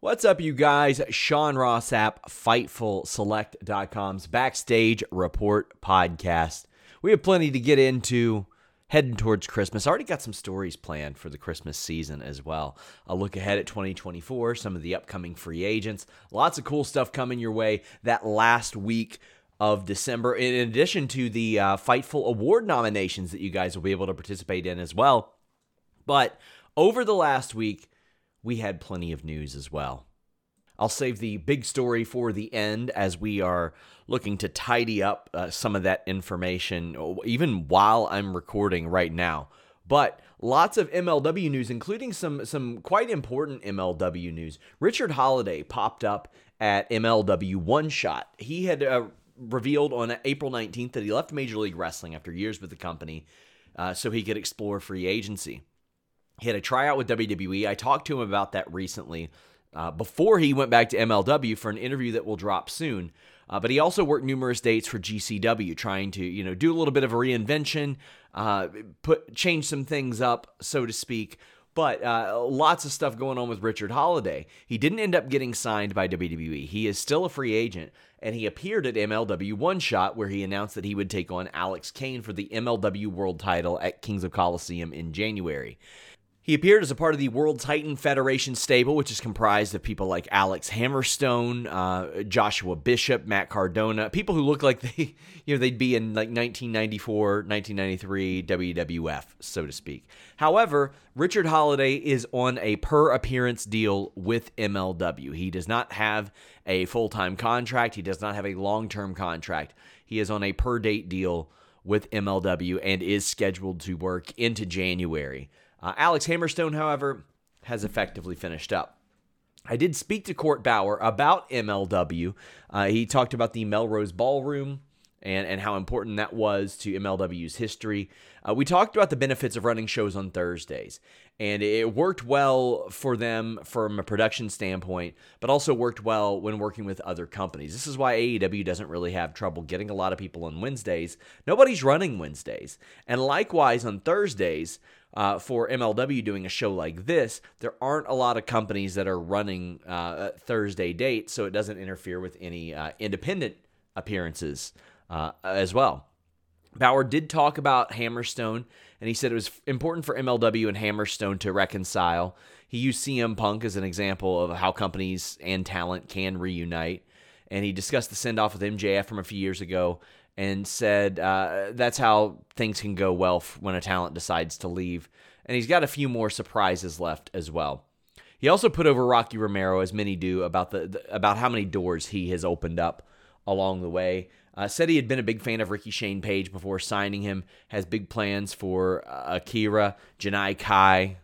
What's up, you guys? Sean Rossap, FightfulSelect.com's Backstage Report podcast. We have plenty to get into heading towards Christmas. I already got some stories planned for the Christmas season as well. A look ahead at 2024, some of the upcoming free agents. Lots of cool stuff coming your way that last week of December, in addition to the Fightful Award nominations that you guys will be able to participate in as well. But over the last week, we had plenty of news as well. I'll save the big story for the end as we are looking to tidy up some of that information, even while I'm recording right now. But lots of MLW news, including some quite important MLW news. Richard Holliday popped up at MLW One Shot. He had revealed on April 19th that he left Major League Wrestling after years with the company so he could explore free agency. He had a tryout with WWE. I talked to him about that recently before he went back to MLW for an interview that will drop soon. But he also worked numerous dates for GCW, trying to do a little bit of a reinvention, change some things up, so to speak. But lots of stuff going on with Richard Holliday. He didn't end up getting signed by WWE. He is still a free agent, and he appeared at MLW One Shot, where he announced that he would take on Alex Kane for the MLW World title at Kings of Colosseum in January. He appeared as a part of the World Titan Federation stable, which is comprised of people like Alex Hammerstone, Joshua Bishop, Matt Cardona, people who look like they'd be in like 1994, 1993 WWF, so to speak. However, Richard Holliday is on a per-appearance deal with MLW. He does not have a full-time contract. He does not have a long-term contract. He is on a per-date deal with MLW and is scheduled to work into January. Alex Hammerstone, however, has effectively finished up. I did speak to Court Bauer about MLW. He talked about the Melrose Ballroom and how important that was to MLW's history. We talked about the benefits of running shows on Thursdays, and it worked well for them from a production standpoint, but also worked well when working with other companies. This is why AEW doesn't really have trouble getting a lot of people on Wednesdays. Nobody's running Wednesdays. And likewise on Thursdays, for MLW doing a show like this, there aren't a lot of companies that are running Thursday dates, so it doesn't interfere with any independent appearances as well. Bauer did talk about Hammerstone, and he said it was important for MLW and Hammerstone to reconcile. He used CM Punk as an example of how companies and talent can reunite, and he discussed the send-off with MJF from a few years ago, and said that's how things can go well when a talent decides to leave. And he's got a few more surprises left as well. He also put over Rocky Romero, as many do, about how many doors he has opened up along the way. Said he had been a big fan of Ricky Shane Page before signing him, has big plans for Akira, Janai Kai.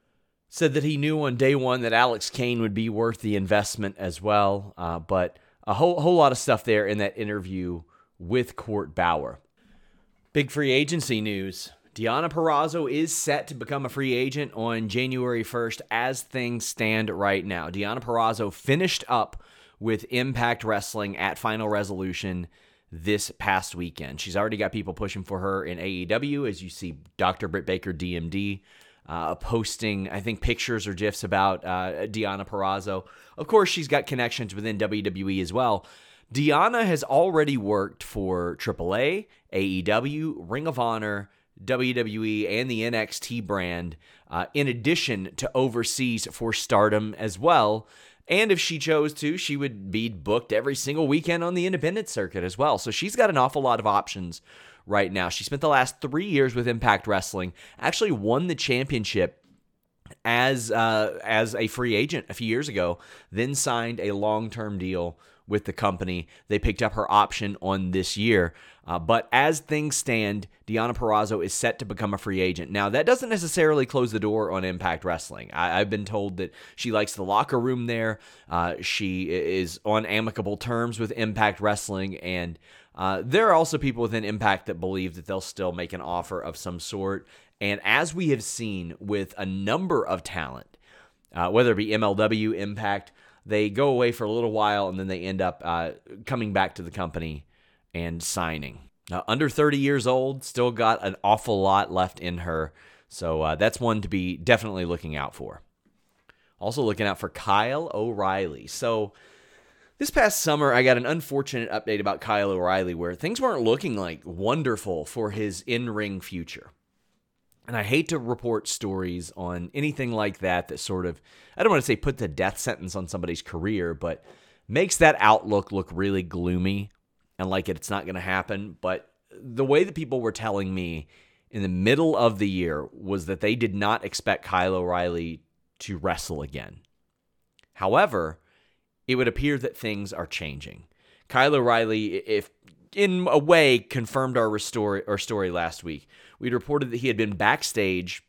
Said that he knew on day one that Alex Kane would be worth the investment as well. But a whole lot of stuff there in that interview with Court Bauer. Big free agency news. Deonna Purrazzo is set to become a free agent on January 1st as things stand right now. Deonna Purrazzo finished up with Impact Wrestling at Final Resolution this past weekend. She's already got people pushing for her in AEW, as you see Dr. Britt Baker, DMD, posting, I think, pictures or GIFs about Deonna Purrazzo. Of course, she's got connections within WWE as well. Deonna has already worked for AAA, AEW, Ring of Honor, WWE, and the NXT brand, in addition to overseas for Stardom as well. And if she chose to, she would be booked every single weekend on the independent circuit as well. So she's got an awful lot of options right now. She spent the last 3 years with Impact Wrestling, actually won the championship as a free agent a few years ago, then signed a long-term deal with the company. They picked up her option on this year. But as things stand, Deonna Purrazzo is set to become a free agent. Now, that doesn't necessarily close the door on Impact Wrestling. I've been told that she likes the locker room there. She is on amicable terms with Impact Wrestling. And there are also people within Impact that believe that they'll still make an offer of some sort. And as we have seen with a number of talent, whether it be MLW, Impact, they go away for a little while and then they end up coming back to the company and signing. Under 30 years old, still got an awful lot left in her. So that's one to be definitely looking out for. Also looking out for Kyle O'Reilly. So this past summer, I got an unfortunate update about Kyle O'Reilly where things weren't looking like wonderful for his in-ring future. And I hate to report stories on anything like that sort of, I don't want to say put the death sentence on somebody's career, but makes that outlook look really gloomy and like it's not going to happen. But the way that people were telling me in the middle of the year was that they did not expect Kyle O'Reilly to wrestle again. However, it would appear that things are changing. Kyle O'Reilly, if in a way, confirmed our story last week. We'd reported that he had been backstage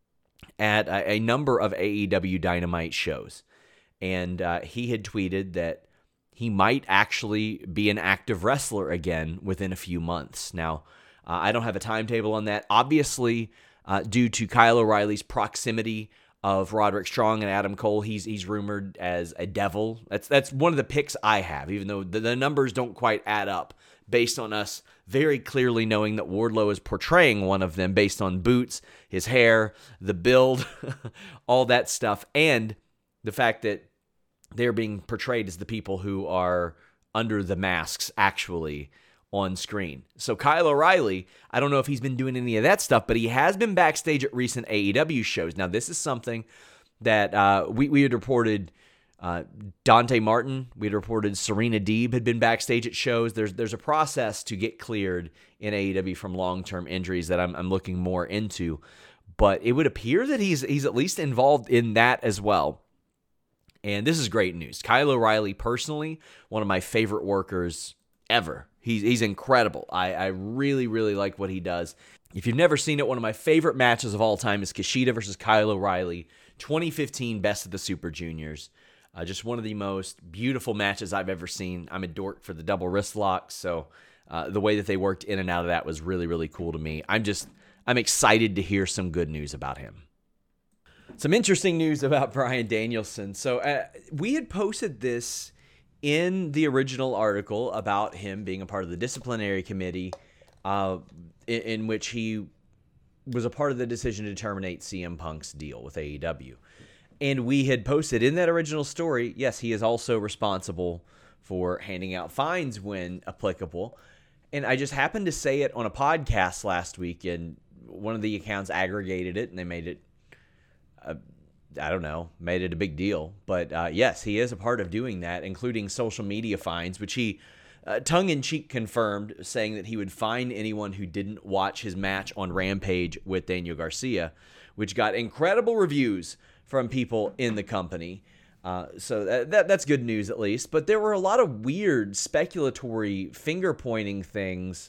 at a number of AEW Dynamite shows. And he had tweeted that he might actually be an active wrestler again within a few months. Now, I don't have a timetable on that. Obviously, due to Kyle O'Reilly's proximity of Roderick Strong and Adam Cole, he's rumored as a devil. That's one of the picks I have, even though the numbers don't quite add up based on us very clearly knowing that Wardlow is portraying one of them based on boots, his hair, the build, all that stuff, and the fact that they're being portrayed as the people who are under the masks actually on screen. So Kyle O'Reilly, I don't know if he's been doing any of that stuff, but he has been backstage at recent AEW shows. Now, this is something that we had reported. Dante Martin, we had reported Serena Deeb had been backstage at shows. There's a process to get cleared in AEW from long-term injuries that I'm looking more into. But it would appear that he's at least involved in that as well. And this is great news. Kyle O'Reilly, personally, one of my favorite workers ever. He's incredible. I really, really like what he does. If you've never seen it, one of my favorite matches of all time is Kushida versus Kyle O'Reilly, 2015 Best of the Super Juniors. Just one of the most beautiful matches I've ever seen. I'm a dork for the double wrist lock, so the way that they worked in and out of that was really, really cool to me. I'm excited to hear some good news about him. Some interesting news about Bryan Danielson. So we had posted this in the original article about him being a part of the disciplinary committee in which he was a part of the decision to terminate CM Punk's deal with AEW. And we had posted in that original story, yes, he is also responsible for handing out fines when applicable. And I just happened to say it on a podcast last week, and one of the accounts aggregated it, and they made it, made it a big deal. But yes, he is a part of doing that, including social media fines, which he tongue-in-cheek confirmed, saying that he would fine anyone who didn't watch his match on Rampage with Daniel Garcia, which got incredible reviews from people in the company. So that's good news at least. But there were a lot of weird speculatory finger-pointing things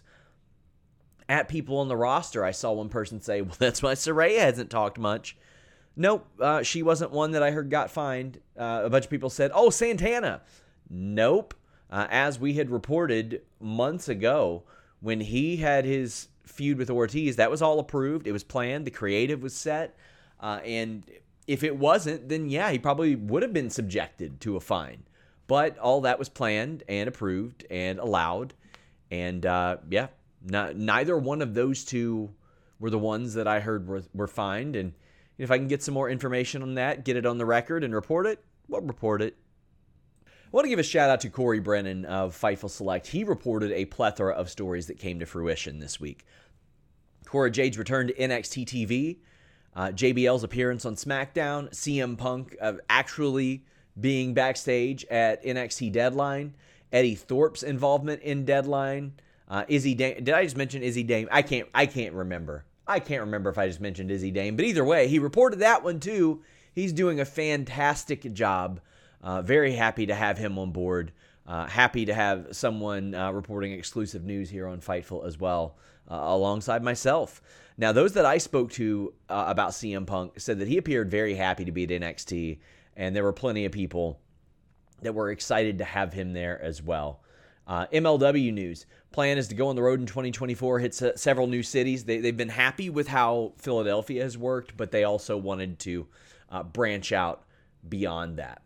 at people on the roster. I saw one person say, well, that's why Saraya hasn't talked much. Nope, she wasn't one that I heard got fined. A bunch of people said, oh, Santana. Nope. As we had reported months ago, when he had his feud with Ortiz, that was all approved. It was planned. The creative was set. And if it wasn't, then yeah, he probably would have been subjected to a fine. But all that was planned and approved and allowed. And neither one of those two were the ones that I heard were fined. And if I can get some more information on that, get it on the record and report it, we'll report it. I want to give a shout out to Corey Brennan of Fightful Select. He reported a plethora of stories that came to fruition this week. Cora Jade's return to NXT TV, JBL's appearance on SmackDown, CM Punk actually being backstage at NXT Deadline, Eddie Thorpe's involvement in Deadline, Izzy Dame. Did I just mention Izzy Dame? I can't remember. I can't remember if I just mentioned Izzy Dame, but either way, he reported that one too. He's doing a fantastic job. Very happy to have him on board. Happy to have someone reporting exclusive news here on Fightful as well, alongside myself. Now, those that I spoke to about CM Punk said that he appeared very happy to be at NXT, and there were plenty of people that were excited to have him there as well. MLW news. Plan is to go on the road in 2024, hit several new cities. They've been happy with how Philadelphia has worked, but they also wanted to branch out beyond that.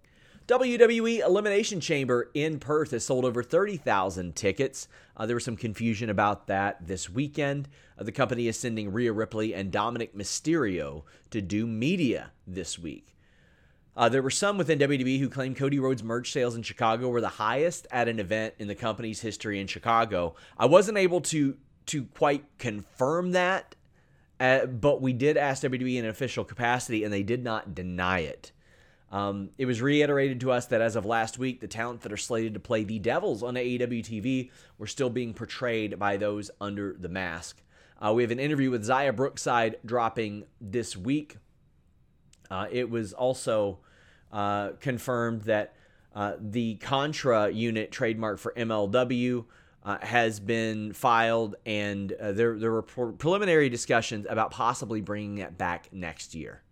WWE Elimination Chamber in Perth has sold over 30,000 tickets. There was some confusion about that this weekend. The company is sending Rhea Ripley and Dominic Mysterio to do media this week. There were some within WWE who claimed Cody Rhodes merch sales in Chicago were the highest at an event in the company's history in Chicago. I wasn't able to quite confirm that, but we did ask WWE in an official capacity, and they did not deny it. It was reiterated to us that as of last week, the talent that are slated to play the Devils on AEW TV were still being portrayed by those under the mask. We have an interview with Xia Brookside dropping this week. It was also confirmed that the Contra unit trademark for MLW has been filed, and there were preliminary discussions about possibly bringing it back next year.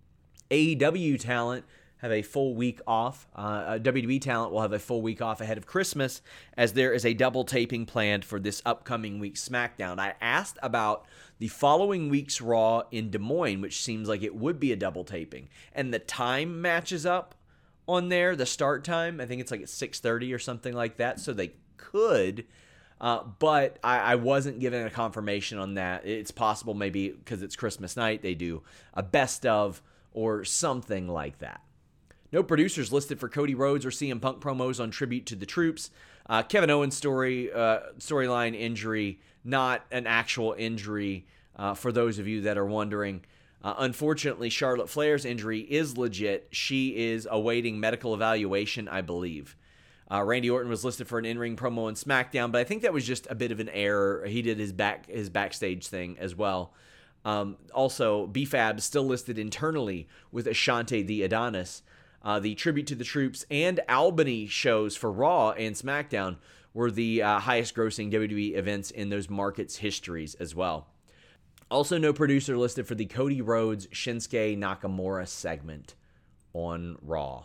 AEW talent have a full week off. WWE talent will have a full week off ahead of Christmas, as there is a double taping planned for this upcoming week's SmackDown. I asked about the following week's Raw in Des Moines, which seems like it would be a double taping, and the time matches up on there. The start time, I think it's like at 6:30 or something like that, so they could. But I wasn't given a confirmation on that. It's possible maybe because it's Christmas night, they do a best of or something like that. No producers listed for Cody Rhodes or CM Punk promos on Tribute to the Troops. Kevin Owens storyline injury, not an actual injury for those of you that are wondering. Unfortunately, Charlotte Flair's injury is legit. She is awaiting medical evaluation, I believe. Randy Orton was listed for an in-ring promo on SmackDown, but I think that was just a bit of an error. He did his backstage thing as well. Also, BFAB still listed internally with Ashante the Adonis. The Tribute to the Troops and Albany shows for Raw and SmackDown were the highest grossing WWE events in those markets' histories as well. Also, no producer listed for the Cody Rhodes Shinsuke Nakamura segment on Raw.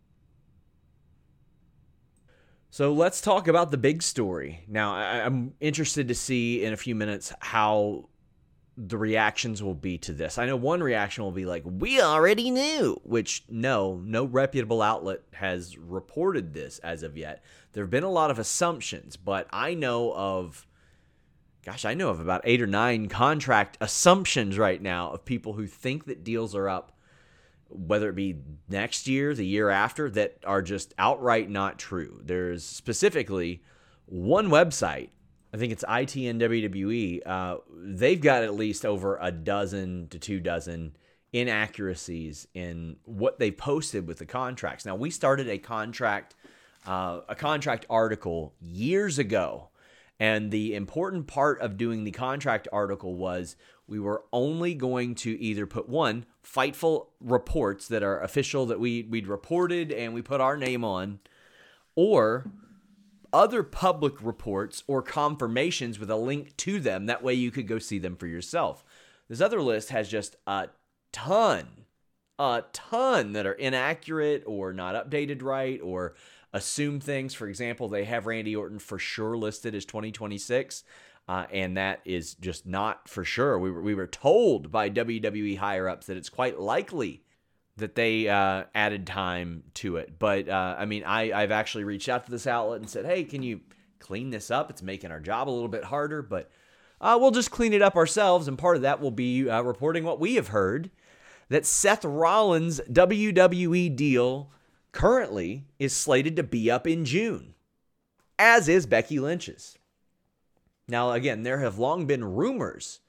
So let's talk about the big story. Now, I'm interested to see in a few minutes how the reactions will be to this. I know one reaction will be like, we already knew, which no reputable outlet has reported this as of yet. There have been a lot of assumptions, but I know of about 8 or 9 contract assumptions right now of people who think that deals are up, whether it be next year, the year after, that are just outright not true. There's specifically one website, I think it's ITN WWE. They've got at least over a dozen to 2 dozen inaccuracies in what they posted with the contracts. Now, we started a contract article years ago, and the important part of doing the contract article was we were only going to either put one, Fightful reports that are official that we'd reported and we put our name on, or other public reports or confirmations with a link to them. That way you could go see them for yourself. This other list has just a ton that are inaccurate or not updated right or assume things. For example, they have Randy Orton for sure listed as 2026, and that is just not for sure. We were told by WWE higher-ups that it's quite likely that they added time to it. But, I've actually reached out to this outlet and said, hey, can you clean this up? It's making our job a little bit harder, but we'll just clean it up ourselves, and part of that will be reporting what we have heard, that Seth Rollins' WWE deal currently is slated to be up in June, as is Becky Lynch's. Now, again, there have long been rumors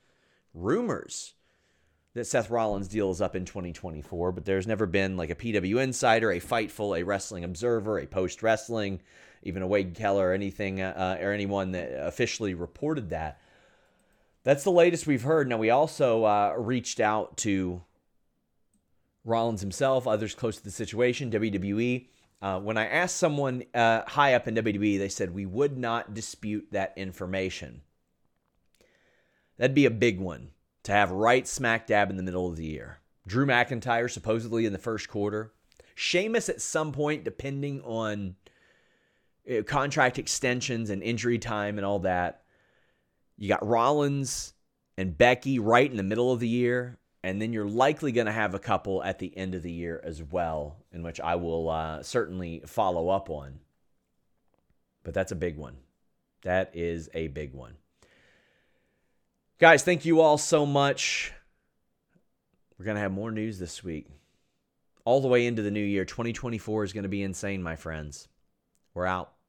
that Seth Rollins' deal is up in 2024, but there's never been like a PW Insider, a Fightful, a Wrestling Observer, a Post Wrestling, even a Wade Keller or anything, or anyone that officially reported that. That's the latest we've heard. Now, we also reached out to Rollins himself, others close to the situation, WWE. When I asked someone high up in WWE, they said we would not dispute that information. That'd be a big one to have right smack dab in the middle of the year. Drew McIntyre supposedly in the first quarter. Sheamus at some point, depending on contract extensions and injury time and all that. You got Rollins and Becky right in the middle of the year. And then you're likely going to have a couple at the end of the year as well, in which I will certainly follow up on. But that's a big one. That is a big one. Guys, thank you all so much. We're going to have more news this week. all the way into the new year. 2024 is going to be insane, my friends. We're out.